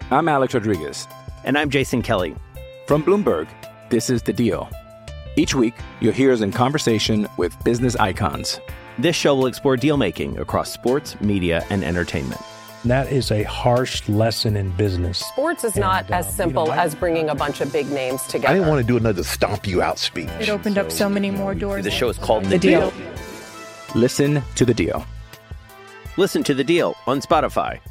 I'm Alex Rodriguez. And I'm Jason Kelly. From Bloomberg, this is The Deal. Each week, you'll hear us in conversation with business icons. This show will explore deal-making across sports, media, and entertainment. That is a harsh lesson in business. Sports is not as simple as bringing a bunch of big names together. I didn't want to do another stomp you out speech. It opened up so many more doors. The show is called The Deal. Listen to The Deal. Listen to The Deal on Spotify.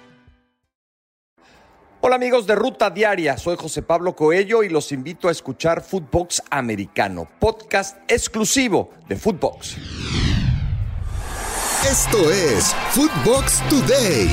Hola amigos de Ruta Diaria, soy José Pablo Coello y los invito a escuchar Footbox Americano, podcast exclusivo de Footbox. Esto es Footbox Today.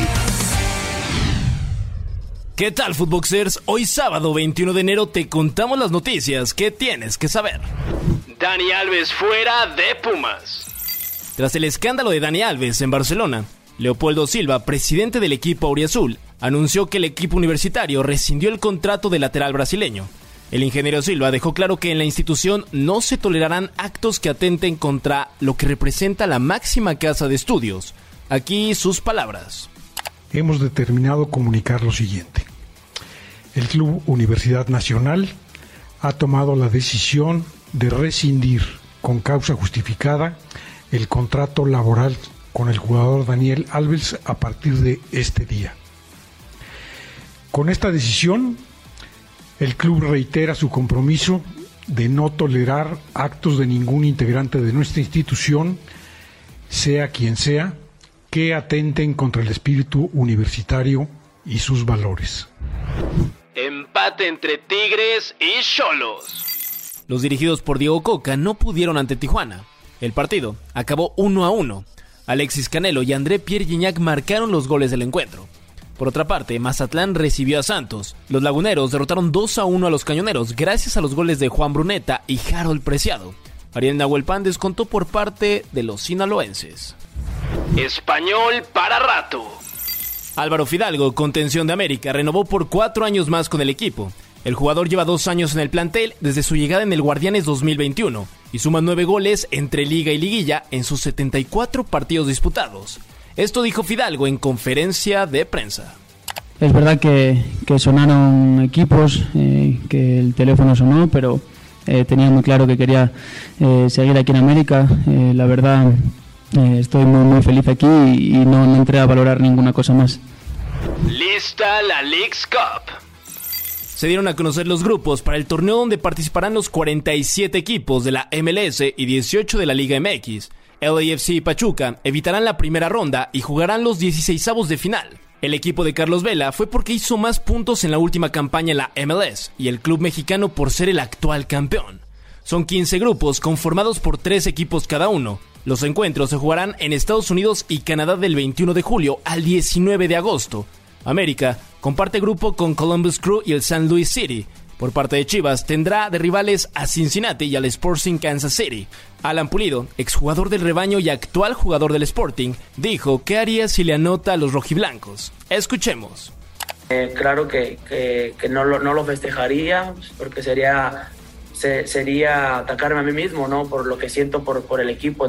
¿Qué tal, Footboxers? Hoy sábado 21 de enero te contamos las noticias que tienes que saber. Dani Alves fuera de Pumas. Tras el escándalo de Dani Alves en Barcelona, Leopoldo Silva, presidente del equipo auriazul, anunció que el equipo universitario rescindió el contrato del lateral brasileño. El ingeniero Silva dejó claro que en la institución no se tolerarán actos que atenten contra lo que representa la máxima casa de estudios. Aquí sus palabras. Hemos determinado comunicar lo siguiente. El Club Universidad Nacional ha tomado la decisión de rescindir con causa justificada el contrato laboral con el jugador Daniel Alves a partir de este día. Con esta decisión, el club reitera su compromiso de no tolerar actos de ningún integrante de nuestra institución, sea quien sea, que atenten contra el espíritu universitario y sus valores. Empate entre Tigres y Xolos. Los dirigidos por Diego Coca no pudieron ante Tijuana. El partido acabó 1-1. Alexis Canelo y André Pierre Gignac marcaron los goles del encuentro. Por otra parte, Mazatlán recibió a Santos. Los laguneros derrotaron 2-1 a los cañoneros gracias a los goles de Juan Bruneta y Harold Preciado. Ariel Nahuelpan descontó por parte de los sinaloenses. Español para rato. Álvaro Fidalgo, contención de América, renovó por 4 años más con el equipo. El jugador lleva 2 años en el plantel desde su llegada en el Guardianes 2021 y suma 9 goles entre Liga y Liguilla en sus 74 partidos disputados. Esto dijo Fidalgo en conferencia de prensa. Es verdad que sonaron equipos, que el teléfono sonó, pero tenía muy claro que quería seguir aquí en América. La verdad, estoy muy feliz aquí y no entré a valorar ninguna cosa más. Lista la Leagues Cup. Se dieron a conocer los grupos para el torneo donde participarán los 47 equipos de la MLS y 18 de la Liga MX. LAFC y Pachuca evitarán la primera ronda y jugarán los 16avos de final. El equipo de Carlos Vela fue porque hizo más puntos en la última campaña en la MLS y el club mexicano por ser el actual campeón. Son 15 grupos conformados por 3 equipos cada uno. Los encuentros se jugarán en Estados Unidos y Canadá del 21 de julio al 19 de agosto. América comparte grupo con Columbus Crew y el St. Louis City. Por parte de Chivas, tendrá de rivales a Cincinnati y al Sporting Kansas City. Alan Pulido, exjugador del rebaño y actual jugador del Sporting, dijo qué haría si le anota a los rojiblancos. Escuchemos. Claro que no lo festejaría, porque sería atacarme a mí mismo, ¿no? Por lo que siento por el equipo.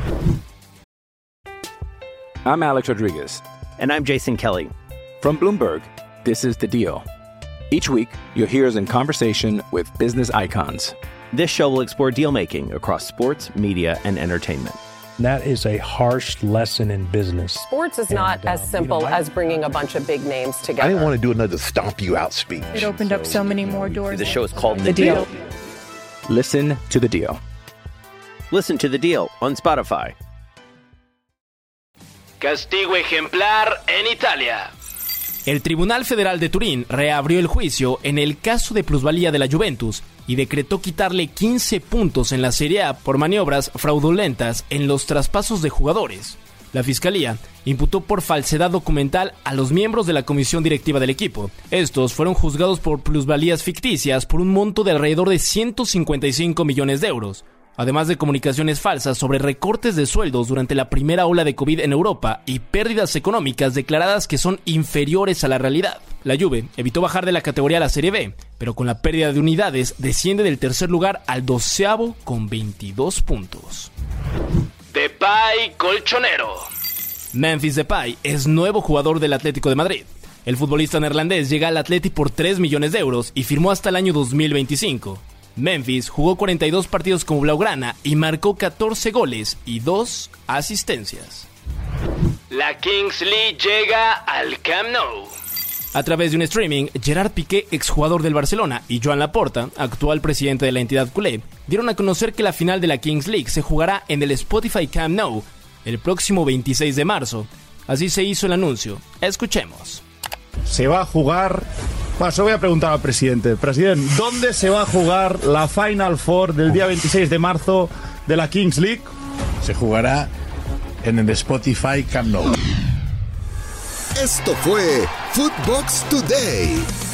I'm Alex Rodriguez. And I'm Jason Kelly. From Bloomberg, this is The Deal. Each week, you'll hear us in conversation with business icons. This show will explore deal-making across sports, media, and entertainment. That is a harsh lesson in business. Sports is not as simple as bringing a bunch of big names together. I didn't want to do another stomp you out speech. It opened up so many more doors. The show is called The Deal. Listen to The Deal. Listen to The Deal on Spotify. Castigo ejemplar en Italia. El Tribunal Federal de Turín reabrió el juicio en el caso de plusvalía de la Juventus y decretó quitarle 15 puntos en la Serie A por maniobras fraudulentas en los traspasos de jugadores. La Fiscalía imputó por falsedad documental a los miembros de la comisión directiva del equipo. Estos fueron juzgados por plusvalías ficticias por un monto de alrededor de 155 millones de euros. Además de comunicaciones falsas sobre recortes de sueldos durante la primera ola de COVID en Europa y pérdidas económicas declaradas que son inferiores a la realidad. La Juve evitó bajar de la categoría a la Serie B, pero con la pérdida de unidades desciende del tercer lugar al 12º con 22 puntos. Depay colchonero. Memphis Depay es nuevo jugador del Atlético de Madrid. El futbolista neerlandés llega al Atleti por 3 millones de euros y firmó hasta el año 2025. Memphis jugó 42 partidos como blaugrana y marcó 14 goles y 2 asistencias. La Kings League llega al Camp Nou. A través de un streaming, Gerard Piqué, exjugador del Barcelona, y Joan Laporta, actual presidente de la entidad culé, dieron a conocer que la final de la Kings League se jugará en el Spotify Camp Nou el próximo 26 de marzo. Así se hizo el anuncio. Escuchemos. Se va a jugar... Bueno, se lo voy a preguntar al presidente. Presidente, ¿dónde se va a jugar la Final Four del día 26 de marzo de la Kings League? Se jugará en el Spotify Camp Nou. Esto fue Footbox Today.